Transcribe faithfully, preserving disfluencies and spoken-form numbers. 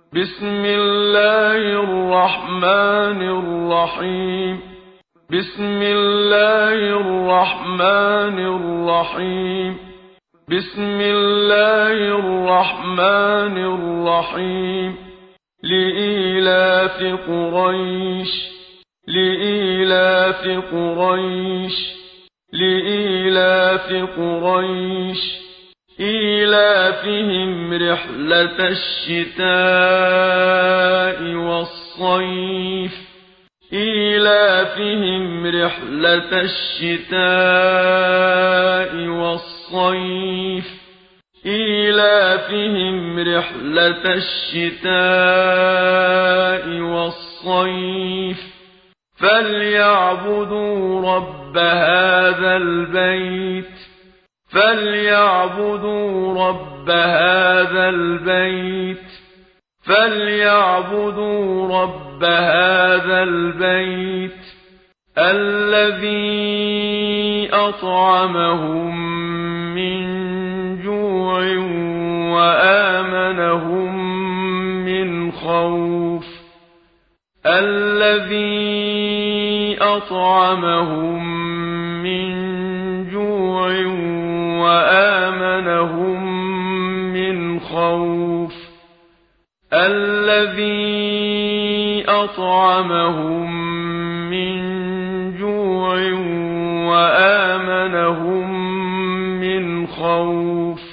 بسم الله الرحمن الرحيم بسم الله الرحمن الرحيم بسم الله الرحمن الرحيم لإيلاف قريش لإيلاف قريش لإيلاف قريش إيلافهم رحلة الشتاء والصيف إيلافهم رحلة الشتاء والصيف إيلافهم رحلة الشتاء والصيف فليعبدوا رب هذا البيت فليعبدوا رب هذا البيت فليعبدوا رب هذا البيت الذي أطعمهم من جوع وآمنهم من خوف الذي أطعمهم من جوع وآمنهم من خوف الذي أطعمهم من جوع وآمنهم من خوف